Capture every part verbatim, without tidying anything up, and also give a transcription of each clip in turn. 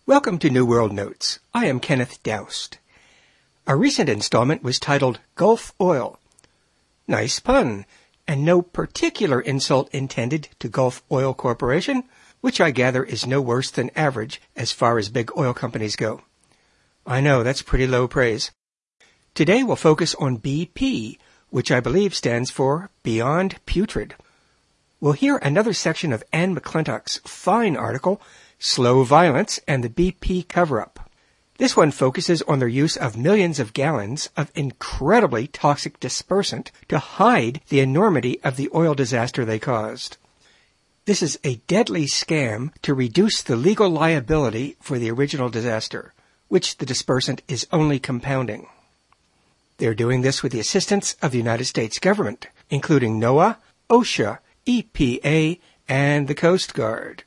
Welcome to New World Notes. I am Kenneth Doust. Our recent installment was titled Gulf Oil. Nice pun, and no particular insult intended to Gulf Oil Corporation, which I gather is no worse than average as far as big oil companies go. I know, that's pretty low praise. Today we'll focus on B P, which I believe stands for Beyond Putrid. We'll hear another section of Anne McClintock's fine article, Slow Violence and the B P Cover-Up. This one focuses on their use of millions of gallons of incredibly toxic dispersant to hide the enormity of the oil disaster they caused. This is a deadly scam to reduce the legal liability for the original disaster, which the dispersant is only compounding. They're doing this with the assistance of the United States government, including NOAA, OSHA, E P A, and the Coast Guard.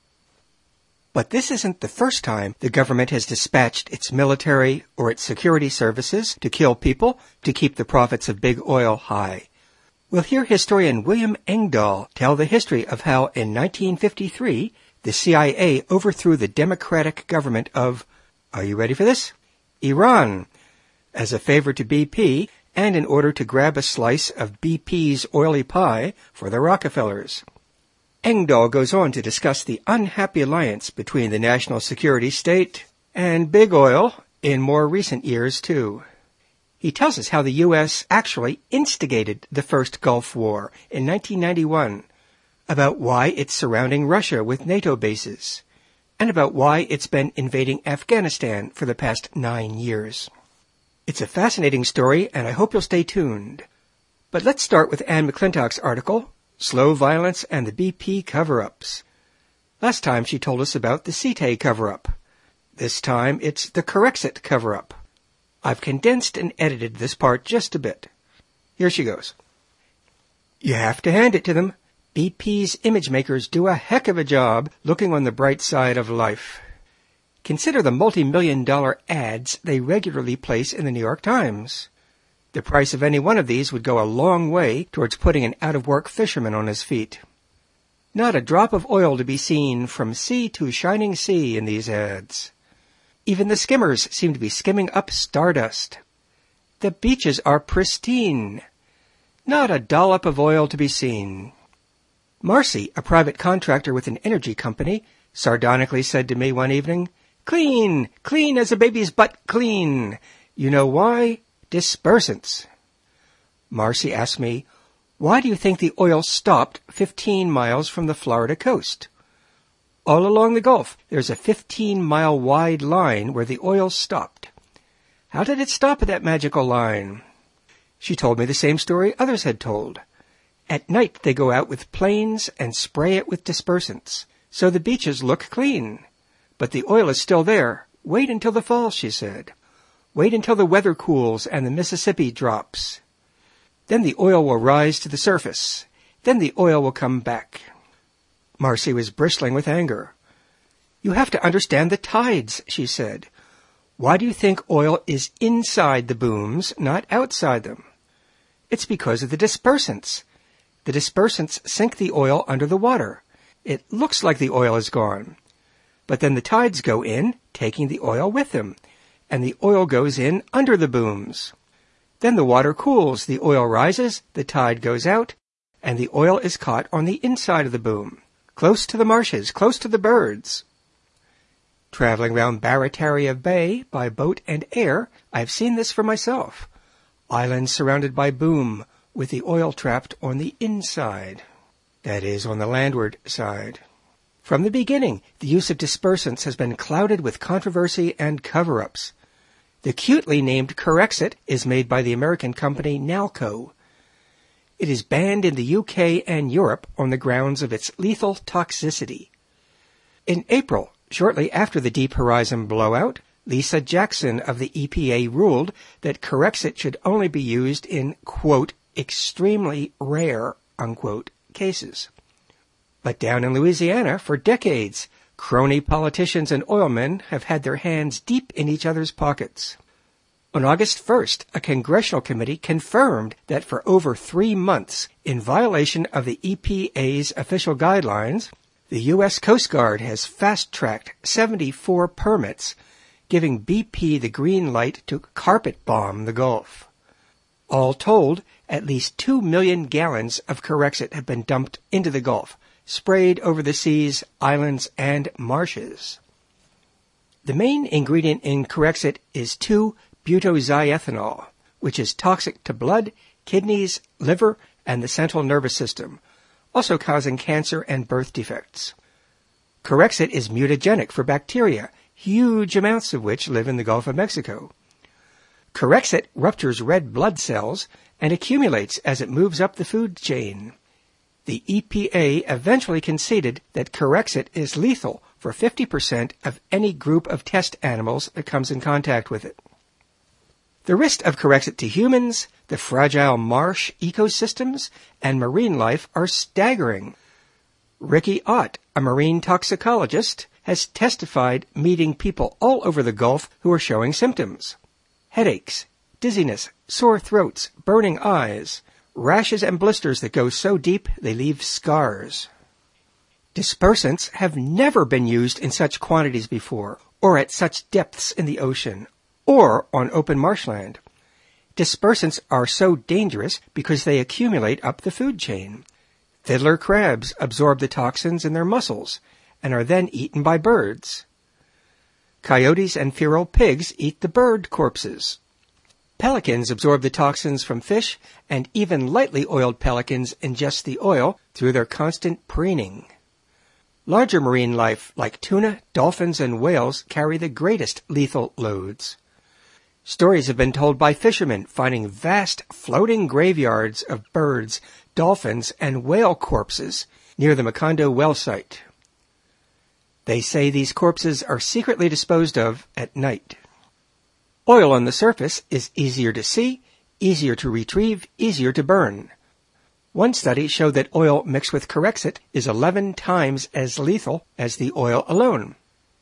But this isn't the first time the government has dispatched its military or its security services to kill people to keep the profits of big oil high. We'll hear historian William Engdahl tell the history of how in nineteen fifty-three the C I A overthrew the democratic government of, are you ready for this? Iran, as a favor to B P and in order to grab a slice of B P's oily pie for the Rockefellers. Engdahl goes on to discuss the unhappy alliance between the national security state and big oil in more recent years, too. He tells us how the U S actually instigated the first Gulf War in nineteen ninety-one, about why it's surrounding Russia with NATO bases, and about why it's been invading Afghanistan for the past nine years. It's a fascinating story, and I hope you'll stay tuned. But let's start with Anne McClintock's article, Slow Violence and the B P Cover-Ups. Last time she told us about the C T A cover-up. This time it's the Corexit cover-up. I've condensed and edited this part just a bit. Here she goes. You have to hand it to them. B P's image makers do a heck of a job looking on the bright side of life. Consider the multi-million dollar ads they regularly place in the New York Times. The price of any one of these would go a long way towards putting an out-of-work fisherman on his feet. Not a drop of oil to be seen from sea to shining sea in these ads. Even the skimmers seem to be skimming up stardust. The beaches are pristine. Not a dollop of oil to be seen. Marcy, a private contractor with an energy company, sardonically said to me one evening, "Clean, clean as a baby's butt clean. You know why? Dispersants." Marcy asked me, "Why do you think the oil stopped fifteen miles from the Florida coast? All along the Gulf, there's a fifteen-mile wide line where the oil stopped. How did it stop at that magical line?" She told me the same story others had told. At night, they go out with planes and spray it with dispersants, so the beaches look clean. But the oil is still there. Wait until the fall, she said. Wait until the weather cools and the Mississippi drops. Then the oil will rise to the surface. Then the oil will come back. Marcy was bristling with anger. "You have to understand the tides," she said. "Why do you think oil is inside the booms, not outside them? It's because of the dispersants. The dispersants sink the oil under the water. It looks like the oil is gone. But then the tides go in, taking the oil with them, and the oil goes in under the booms. Then the water cools, the oil rises, the tide goes out, and the oil is caught on the inside of the boom, close to the marshes, close to the birds." Traveling round Barataria Bay by boat and air, I've seen this for myself. Islands surrounded by boom, with the oil trapped on the inside. That is, on the landward side. From the beginning, the use of dispersants has been clouded with controversy and cover-ups. The cutely named Corexit is made by the American company Nalco. It is banned in the U K and Europe on the grounds of its lethal toxicity. In April, shortly after the Deep Horizon blowout, Lisa Jackson of the E P A ruled that Corexit should only be used in, quote, extremely rare, unquote, cases. But down in Louisiana, for decades, crony politicians and oilmen have had their hands deep in each other's pockets. On August first, a congressional committee confirmed that for over three months, in violation of the E P A's official guidelines, The U S Coast Guard has fast-tracked seventy-four permits, giving B P the green light to carpet bomb the Gulf. All told, at least two million gallons of Corexit have been dumped into the Gulf, sprayed over the seas, islands, and marshes. The main ingredient in Corexit is two butoxyethanol, which is toxic to blood, kidneys, liver, and the central nervous system, also causing cancer and birth defects. Corexit is mutagenic for bacteria, huge amounts of which live in the Gulf of Mexico. Corexit ruptures red blood cells and accumulates as it moves up the food chain. The E P A eventually conceded that Corexit is lethal for fifty percent of any group of test animals that comes in contact with it. The risk of Corexit to humans, the fragile marsh ecosystems, and marine life are staggering. Ricky Ott, a marine toxicologist, has testified meeting people all over the Gulf who are showing symptoms. Headaches, dizziness, sore throats, burning eyes, rashes and blisters that go so deep they leave scars. Dispersants have never been used in such quantities before, or at such depths in the ocean, or on open marshland. Dispersants are so dangerous because they accumulate up the food chain. Fiddler crabs absorb the toxins in their muscles and are then eaten by birds. Coyotes and feral pigs eat the bird corpses. Pelicans absorb the toxins from fish, and even lightly oiled pelicans ingest the oil through their constant preening. Larger marine life, like tuna, dolphins, and whales, carry the greatest lethal loads. Stories have been told by fishermen finding vast floating graveyards of birds, dolphins, and whale corpses near the Macondo well site. They say these corpses are secretly disposed of at night. Oil on the surface is easier to see, easier to retrieve, easier to burn. One study showed that oil mixed with Corexit is eleven times as lethal as the oil alone.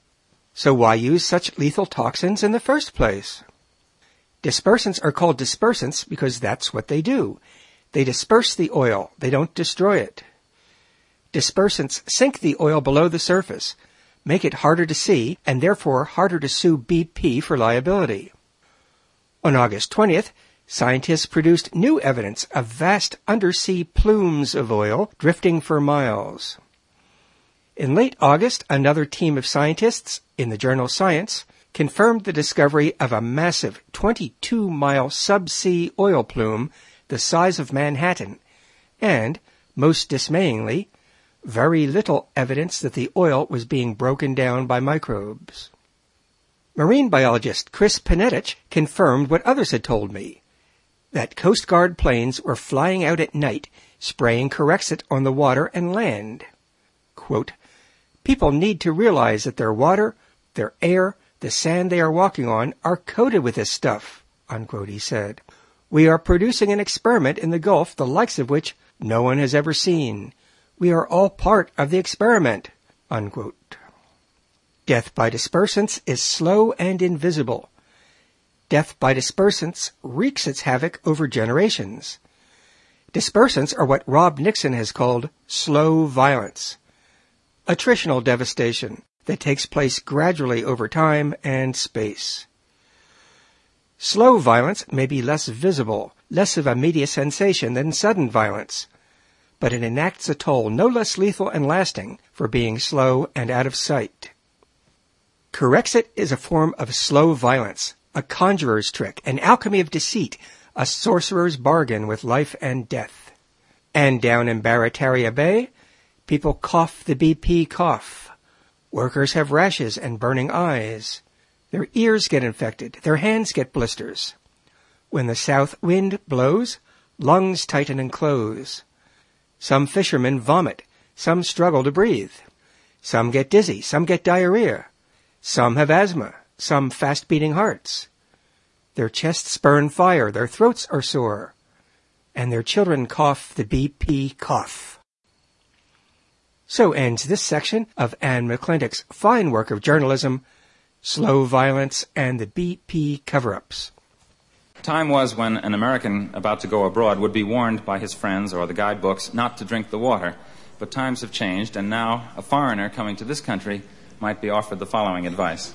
So why use such lethal toxins in the first place? Dispersants are called dispersants because that's what they do. They disperse the oil, they don't destroy it. Dispersants sink the oil below the surface, make it harder to see, and therefore harder to sue B P for liability. On August twentieth, scientists produced new evidence of vast undersea plumes of oil drifting for miles. In late August, another team of scientists in the journal Science confirmed the discovery of a massive twenty-two mile subsea oil plume the size of Manhattan, and, most dismayingly, very little evidence that the oil was being broken down by microbes. Marine biologist Chris Panetich confirmed what others had told me, that Coast Guard planes were flying out at night, spraying Corexit on the water and land. Quote, "People need to realize that their water, their air, the sand they are walking on are coated with this stuff," unquote, he said. "We are producing an experiment in the Gulf the likes of which no one has ever seen. We are all part of the experiment," unquote. Death by dispersants is slow and invisible. Death by dispersants wreaks its havoc over generations. Dispersants are what Rob Nixon has called slow violence, attritional devastation that takes place gradually over time and space. Slow violence may be less visible, less of a media sensation than sudden violence, but it enacts a toll no less lethal and lasting for being slow and out of sight. Corexit is a form of slow violence, a conjurer's trick, an alchemy of deceit, a sorcerer's bargain with life and death. And down in Barataria Bay, people cough the B P cough. Workers have rashes and burning eyes. Their ears get infected, their hands get blisters. When the south wind blows, lungs tighten and close. Some fishermen vomit, some struggle to breathe. Some get dizzy, some get diarrhea. Some have asthma, some fast-beating hearts. Their chests burn fire, their throats are sore, and their children cough the B P cough. So ends this section of Anne McClintock's fine work of journalism, Slow Violence and the B P Cover-Ups. Time was when an American about to go abroad would be warned by his friends or the guidebooks not to drink the water, but times have changed, and now a foreigner coming to this country might be offered the following advice.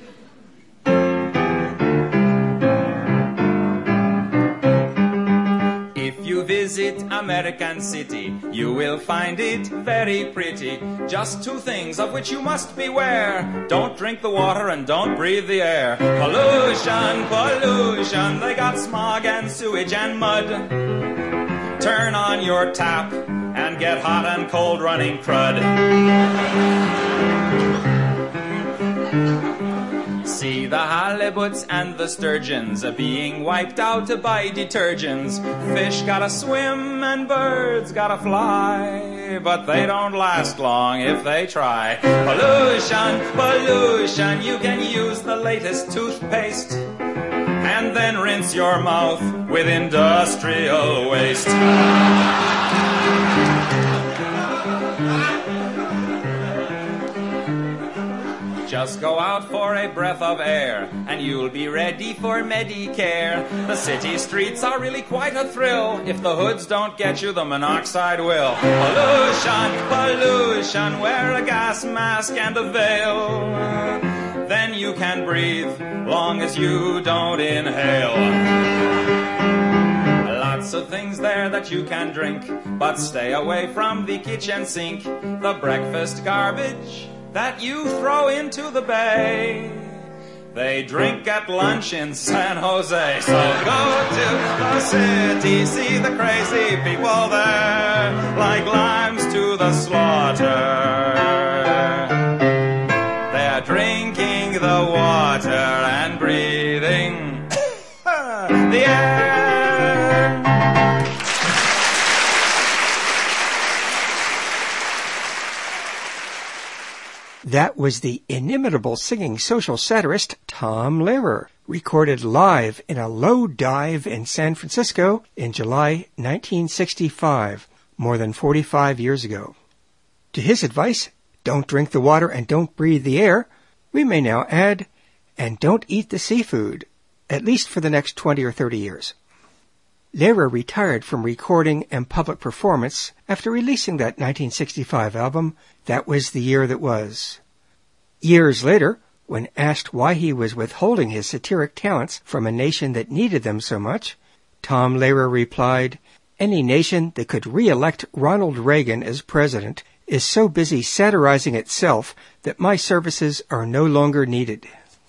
If you visit American City, you will find it very pretty. Just two things of which you must beware. Don't drink the water and don't breathe the air. Pollution, pollution, they got smog and sewage and mud. Turn on your tap and get hot and cold running crud. See the halibuts and the sturgeons are being wiped out by detergents. Fish gotta swim and birds gotta fly, but they don't last long if they try. Pollution, pollution, you can use the latest toothpaste and then rinse your mouth with industrial waste. Just go out for a breath of air, and you'll be ready for Medicare. The city streets are really quite a thrill. If the hoods don't get you, the monoxide will. Pollution, pollution, wear a gas mask and a veil. Then you can breathe, long as you don't inhale. Lots of things there that you can drink, but stay away from the kitchen sink. The breakfast garbage that you throw into the bay, they drink at lunch in San Jose. So go to the city, see the crazy people there, like lambs to the slaughter. They're drinking the water and breathing the air. That was the inimitable singing social satirist Tom Lehrer, recorded live in a low dive in San Francisco in July nineteen sixty-five, more than forty-five years ago. To his advice, don't drink the water and don't breathe the air, we may now add, and don't eat the seafood, at least for the next twenty or thirty years. Lehrer retired from recording and public performance after releasing that nineteen sixty-five album, That Was the Year That Was. Years later, when asked why he was withholding his satiric talents from a nation that needed them so much, Tom Lehrer replied, "Any nation that could re-elect Ronald Reagan as president is so busy satirizing itself that my services are no longer needed."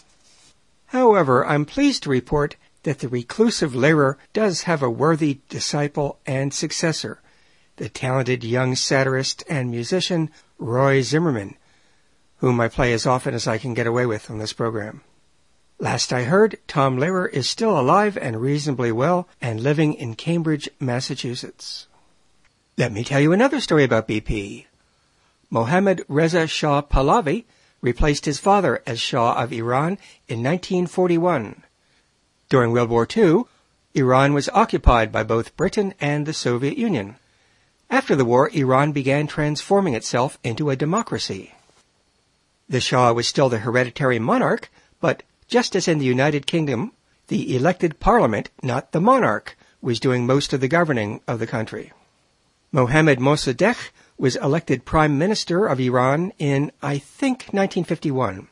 However, I'm pleased to report that the reclusive Lehrer does have a worthy disciple and successor, the talented young satirist and musician Roy Zimmerman, whom I play as often as I can get away with on this program. Last I heard, Tom Lehrer is still alive and reasonably well and living in Cambridge, Massachusetts. Let me tell you another story about B P. Mohammad Reza Shah Pahlavi replaced his father as Shah of Iran in nineteen forty-one. During World War Two, Iran was occupied by both Britain and the Soviet Union. After the war, Iran began transforming itself into a democracy. The Shah was still the hereditary monarch, but just as in the United Kingdom, the elected parliament, not the monarch, was doing most of the governing of the country. Mohammad Mossadegh was elected Prime Minister of Iran in, I think, nineteen fifty-one.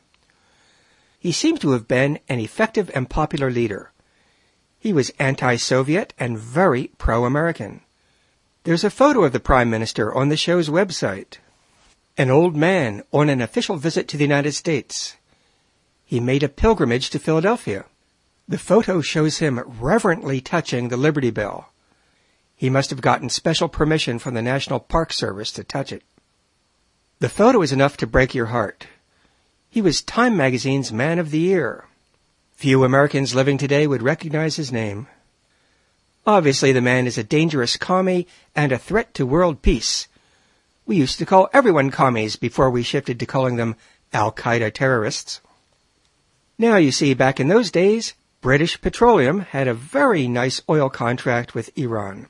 He seems to have been an effective and popular leader. He was anti-Soviet and very pro-American. There's a photo of the Prime Minister on the show's website. An old man on an official visit to the United States. He made a pilgrimage to Philadelphia. The photo shows him reverently touching the Liberty Bell. He must have gotten special permission from the National Park Service to touch it. The photo is enough to break your heart. He was Time magazine's Man of the Year. Few Americans living today would recognize his name. Obviously, the man is a dangerous commie and a threat to world peace. We used to call everyone commies before we shifted to calling them Al-Qaeda terrorists. Now, you see, back in those days, British Petroleum had a very nice oil contract with Iran.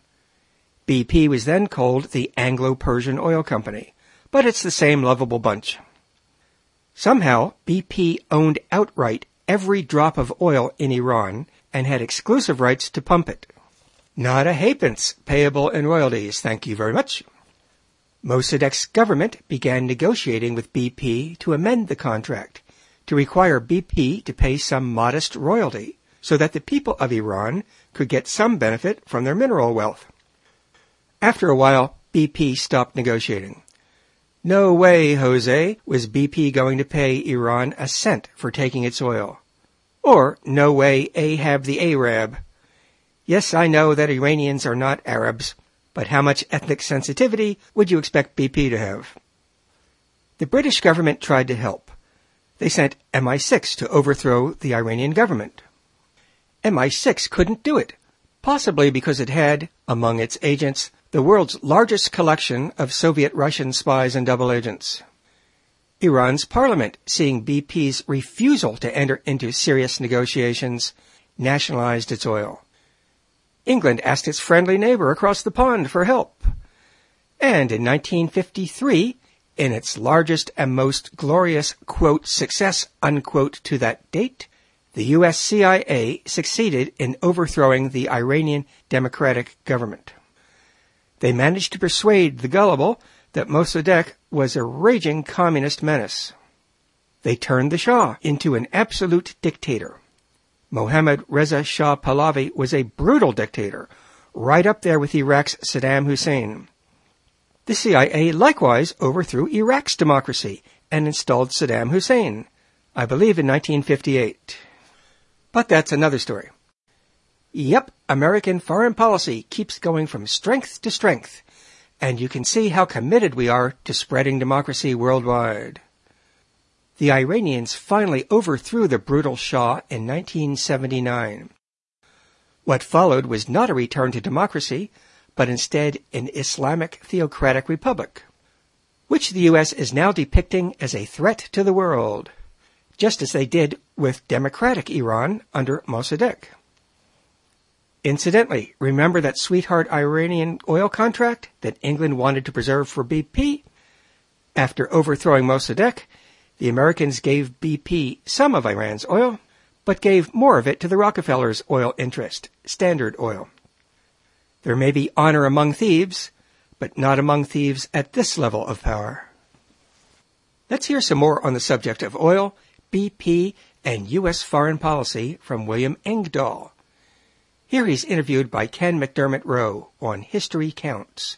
B P was then called the Anglo-Persian Oil Company, but it's the same lovable bunch. Somehow, B P owned outright every drop of oil in Iran and had exclusive rights to pump it. Not a halfpence payable in royalties, thank you very much. Mossadegh's government began negotiating with B P to amend the contract to require B P to pay some modest royalty so that the people of Iran could get some benefit from their mineral wealth. After a while, B P stopped negotiating. No way, Jose, was B P going to pay Iran a cent for taking its oil. Or, no way, Ahab the Arab. Yes, I know that Iranians are not Arabs, but how much ethnic sensitivity would you expect B P to have? The British government tried to help. They sent M I six to overthrow the Iranian government. M I six couldn't do it, possibly because it had, among its agents, the world's largest collection of Soviet Russian spies and double agents. Iran's parliament, seeing B P's refusal to enter into serious negotiations, nationalized its oil. England asked its friendly neighbor across the pond for help. And in nineteen fifty-three, in its largest and most glorious, quote, success, unquote, to that date, the U S C I A succeeded in overthrowing the Iranian democratic government. They managed to persuade the gullible that Mossadegh was a raging communist menace. They turned the Shah into an absolute dictator. Mohammad Reza Shah Pahlavi was a brutal dictator, right up there with Iraq's Saddam Hussein. The C I A likewise overthrew Iraq's democracy and installed Saddam Hussein, I believe in nineteen fifty-eight. But that's another story. Yep, American foreign policy keeps going from strength to strength, and you can see how committed we are to spreading democracy worldwide. The Iranians finally overthrew the brutal Shah in nineteen seventy-nine. What followed was not a return to democracy, but instead an Islamic theocratic republic, which the U S is now depicting as a threat to the world, just as they did with democratic Iran under Mossadegh. Incidentally, remember that sweetheart Iranian oil contract that England wanted to preserve for B P? After overthrowing Mossadegh, the Americans gave B P some of Iran's oil, but gave more of it to the Rockefellers' oil interest, Standard Oil. There may be honor among thieves, but not among thieves at this level of power. Let's hear some more on the subject of oil, B P, and U S foreign policy from William Engdahl. Here he's interviewed by Ken McDermott Rowe on History Counts.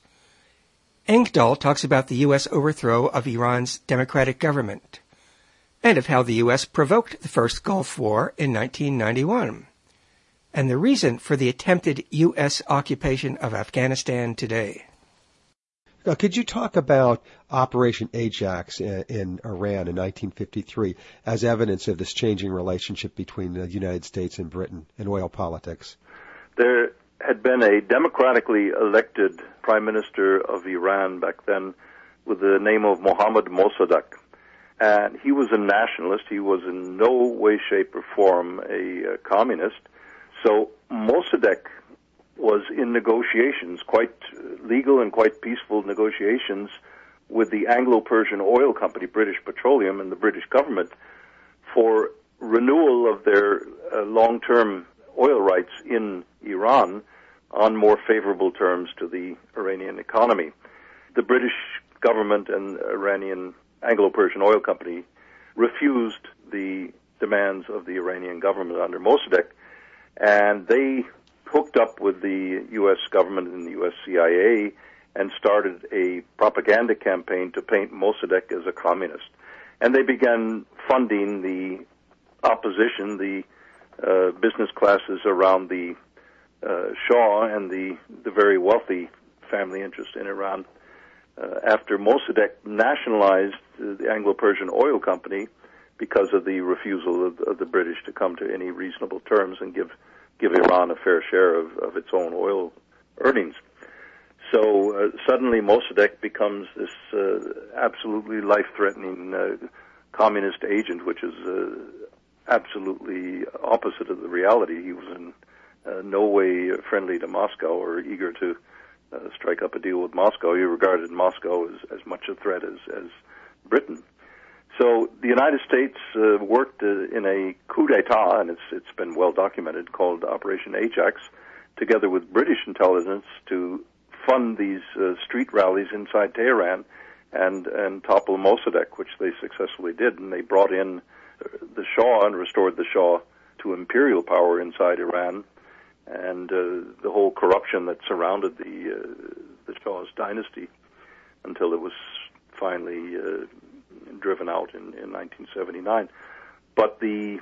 Engdahl talks about the U S overthrow of Iran's democratic government, and of how the U S provoked the first Gulf War in nineteen ninety-one, and the reason for the attempted U S occupation of Afghanistan today. Now, could you talk about Operation Ajax in, in Iran in nineteen fifty-three as evidence of this changing relationship between the United States and Britain in oil politics? There had been a democratically elected prime minister of Iran back then with the name of Mohammad Mossadegh. And he was a nationalist. He was in no way, shape, or form a uh, communist. So Mossadegh was in negotiations, quite legal and quite peaceful negotiations, with the Anglo-Persian Oil Company, British Petroleum, and the British government for renewal of their uh, long-term oil rights in Iran on more favorable terms to the Iranian economy. The British government and Iranian Anglo-Persian Oil Company refused the demands of the Iranian government under Mossadegh, and they hooked up with the U S government and the U S C I A and started a propaganda campaign to paint Mossadegh as a communist. And they began funding the opposition, the uh, business classes around the uh, Shah and the, the very wealthy family interest in Iran. Uh, after Mossadegh nationalized uh, the Anglo-Persian Oil Company because of the refusal of, of the British to come to any reasonable terms and give give Iran a fair share of, of its own oil earnings. So uh, suddenly Mossadegh becomes this uh, absolutely life-threatening uh, communist agent, which is uh, absolutely opposite of the reality. He was in uh, no way friendly to Moscow or eager to uh, strike up a deal with Moscow. He regarded Moscow as, as much a threat as, as Britain. So the United States uh, worked uh, in a coup d'etat, and it's it's been well documented, called Operation Ajax, together with British intelligence to fund these uh, street rallies inside Tehran and, and topple Mossadegh, which they successfully did. And they brought in the Shah and restored the Shah to imperial power inside Iran, and uh, the whole corruption that surrounded the uh, the Shah's dynasty until it was finally uh, driven out in, in nineteen seventy-nine. But the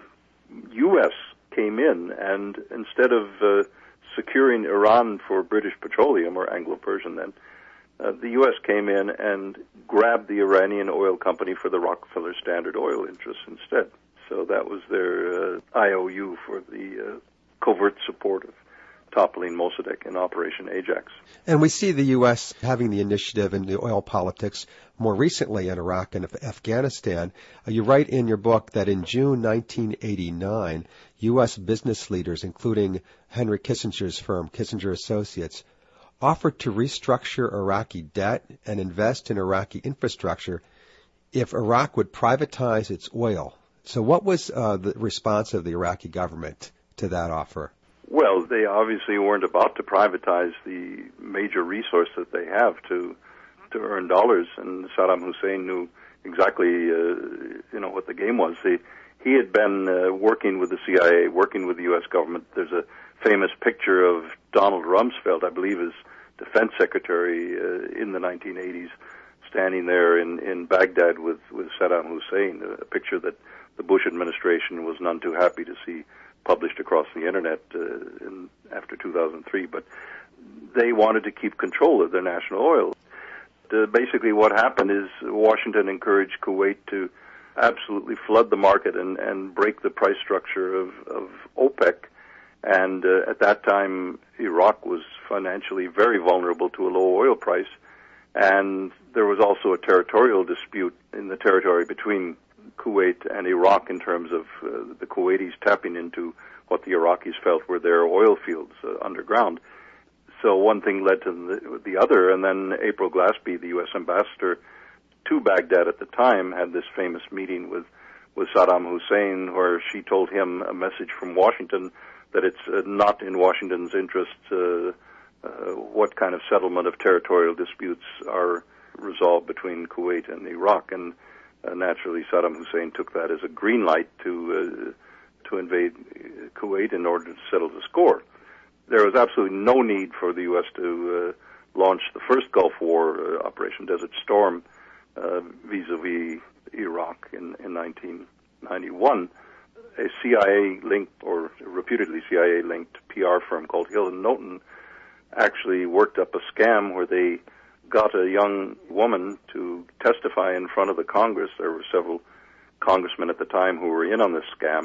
U S came in, and instead of uh, securing Iran for British Petroleum, or Anglo-Persian then, uh, the U S came in and grabbed the Iranian oil company for the Rockefeller Standard Oil interests instead. So that was their uh, I O U for the uh, covert support of toppling Mossadegh in Operation Ajax. And we see the U S having the initiative in the oil politics more recently in Iraq and Afghanistan. Uh, you write in your book that in June nineteen eighty-nine, U S business leaders, including Henry Kissinger's firm, Kissinger Associates, offered to restructure Iraqi debt and invest in Iraqi infrastructure if Iraq would privatize its oil. So what was uh, the response of the Iraqi government to that offer? Well, they obviously weren't about to privatize the major resource that they have to to earn dollars, and Saddam Hussein knew exactly uh, you know what the game was. He, he had been uh, working with the C I A, working with the U S government. There's a famous picture of Donald Rumsfeld, I believe, as defense secretary uh, in the nineteen eighties, standing there in, in Baghdad with, with Saddam Hussein, a picture that the Bush administration was none too happy to see published across the internet uh, in, after two thousand three. But they wanted to keep control of their national oil. Uh, basically what happened is Washington encouraged Kuwait to absolutely flood the market and, and break the price structure of, of OPEC. And uh, at that time, Iraq was financially very vulnerable to a low oil price. And there was also a territorial dispute in the territory between Kuwait and Iraq in terms of uh, the Kuwaitis tapping into what the Iraqis felt were their oil fields uh, underground. So one thing led to the, the other, and then April Glaspie, the U S ambassador to Baghdad at the time, had this famous meeting with, with Saddam Hussein where she told him a message from Washington that it's uh, not in Washington's interest uh, uh, what kind of settlement of territorial disputes are resolved between Kuwait and Iraq. And Uh, naturally, Saddam Hussein took that as a green light to uh, to invade Kuwait in order to settle the score. There was absolutely no need for the U S to uh, launch the first Gulf War, uh, Operation Desert Storm, uh, vis-a-vis Iraq in, in nineteen ninety-one. A C I A-linked, or reputedly C I A-linked P R firm called Hill and Knowlton actually worked up a scam where they got a young woman to testify in front of the Congress. There were several congressmen at the time who were in on this scam,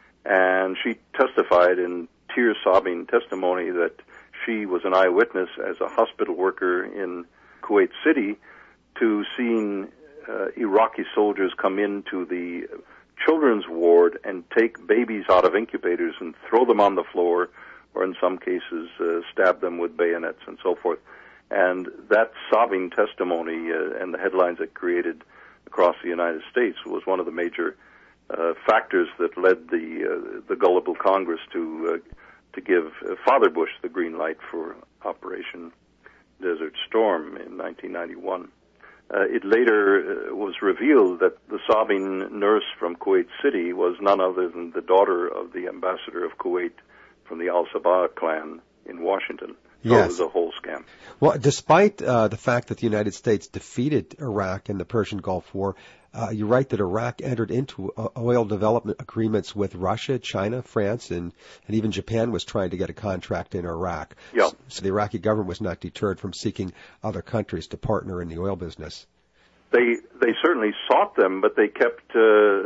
and she testified in tear-sobbing testimony that she was an eyewitness as a hospital worker in Kuwait City to seeing uh, Iraqi soldiers come into the children's ward and take babies out of incubators and throw them on the floor, or in some cases uh, stab them with bayonets and so forth. And that sobbing testimony uh, and the headlines it created across the United States was one of the major uh, factors that led the uh, the gullible Congress to uh, to give uh, Father Bush the green light for Operation Desert Storm in nineteen ninety-one. Uh, it later uh, was revealed that the sobbing nurse from Kuwait City was none other than the daughter of the ambassador of Kuwait from the Al-Sabah clan in Washington. So Yes. it was a whole scam. Well, despite uh, the fact that the United States defeated Iraq in the Persian Gulf War, uh, you write that Iraq entered into uh, oil development agreements with Russia, China, France, and, and even Japan was trying to get a contract in Iraq. Yeah. So the Iraqi government was not deterred from seeking other countries to partner in the oil business. They they certainly sought them, but they kept uh,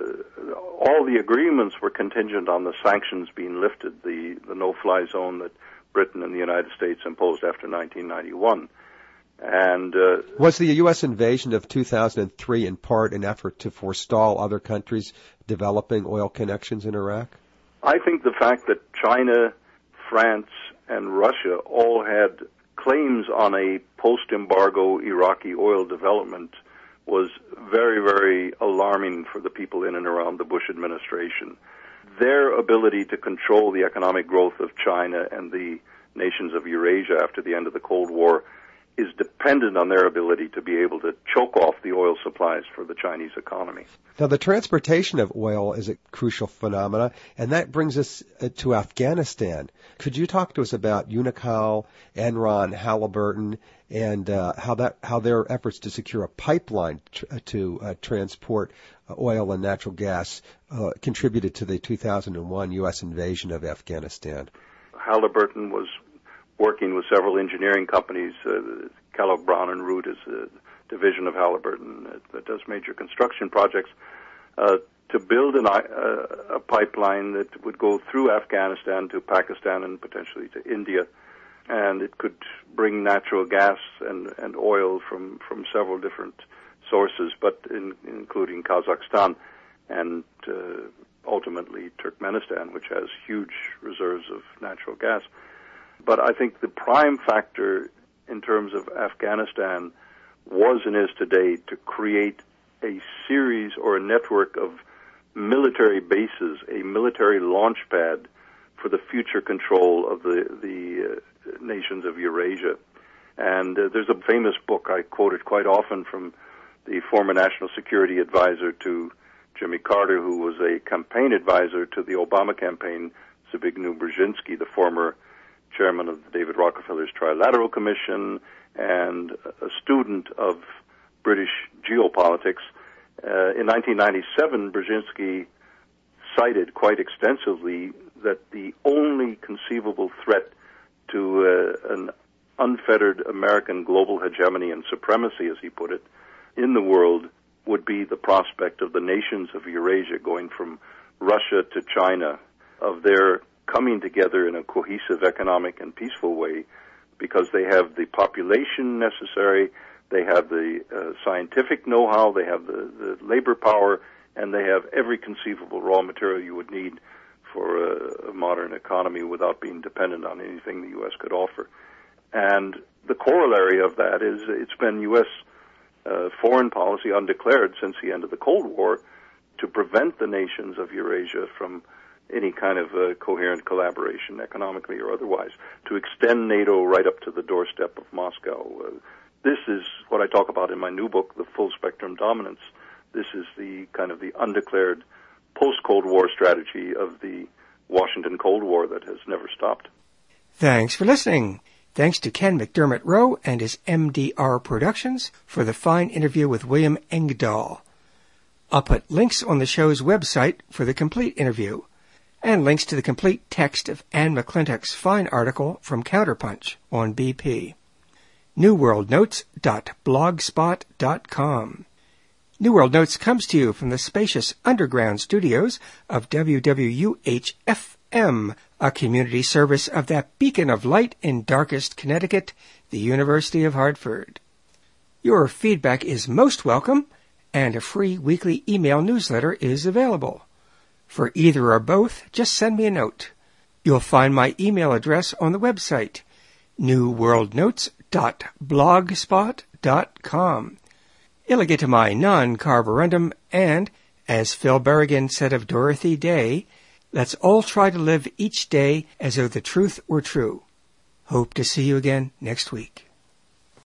all the agreements were contingent on the sanctions being lifted, the, the no-fly zone that Britain and the United States imposed after nineteen ninety-one. And uh, was the U S invasion of two thousand three in part an effort to forestall other countries developing oil connections in Iraq? I think the fact that China, France, and Russia all had claims on a post-embargo Iraqi oil development was very, very alarming for the people in and around the Bush administration. Their ability to control the economic growth of China and the nations of Eurasia after the end of the Cold War is dependent on their ability to be able to choke off the oil supplies for the Chinese economy. Now, the transportation of oil is a crucial phenomena, and that brings us to Afghanistan. Could you talk to us about Unocal, Enron, Halliburton, and uh, how that how their efforts to secure a pipeline tr- to uh, transport uh, oil and natural gas uh, contributed to the two thousand one U S invasion of Afghanistan? Halliburton was working with several engineering companies. Uh, Kellogg Brown and Root is a division of Halliburton that, that does major construction projects uh, to build an, uh, a pipeline that would go through Afghanistan to Pakistan and potentially to India, and it could bring natural gas and, and oil from, from several different sources, but in, including Kazakhstan and uh, ultimately Turkmenistan, which has huge reserves of natural gas. But I think the prime factor in terms of Afghanistan was and is today to create a series or a network of military bases, a military launch pad for the future control of the, the uh, nations of Eurasia. And uh, there's a famous book I quoted quite often from the former National Security Advisor to Jimmy Carter, who was a campaign advisor to the Obama campaign, Zbigniew Brzezinski, the former chairman of David Rockefeller's Trilateral Commission and a student of British geopolitics. Uh, in nineteen ninety-seven, Brzezinski cited quite extensively that the only conceivable threat to uh, an unfettered American global hegemony and supremacy, as he put it, in the world would be the prospect of the nations of Eurasia going from Russia to China, of their coming together in a cohesive economic and peaceful way, because they have the population necessary, they have the uh, scientific know-how, they have the, the labor power, and they have every conceivable raw material you would need for a, a modern economy without being dependent on anything the U S could offer. And the corollary of that is it's been U S uh, foreign policy undeclared since the end of the Cold War to prevent the nations of Eurasia from any kind of uh, coherent collaboration, economically or otherwise, to extend NATO right up to the doorstep of Moscow. Uh, this is what I talk about in my new book, The Full Spectrum Dominance. This is the kind of the undeclared post-Cold War strategy of the Washington Cold War that has never stopped. Thanks for listening. Thanks to Ken McDermott Rowe and his M D R Productions for the fine interview with William Engdahl. I'll put links on the show's website for the complete interview, and links to the complete text of Anne McClintock's fine article from Counterpunch on B P. new world notes dot blogspot dot com. New World Notes comes to you from the spacious underground studios of W W U H F M, a community service of that beacon of light in darkest Connecticut, the University of Hartford. Your feedback is most welcome, and a free weekly email newsletter is available. For either or both, just send me a note. You'll find my email address on the website, new world notes dot blogspot dot com. Illegitimai non carborundum, and, as Phil Berrigan said of Dorothy Day, let's all try to live each day as though the truth were true. Hope to see you again next week.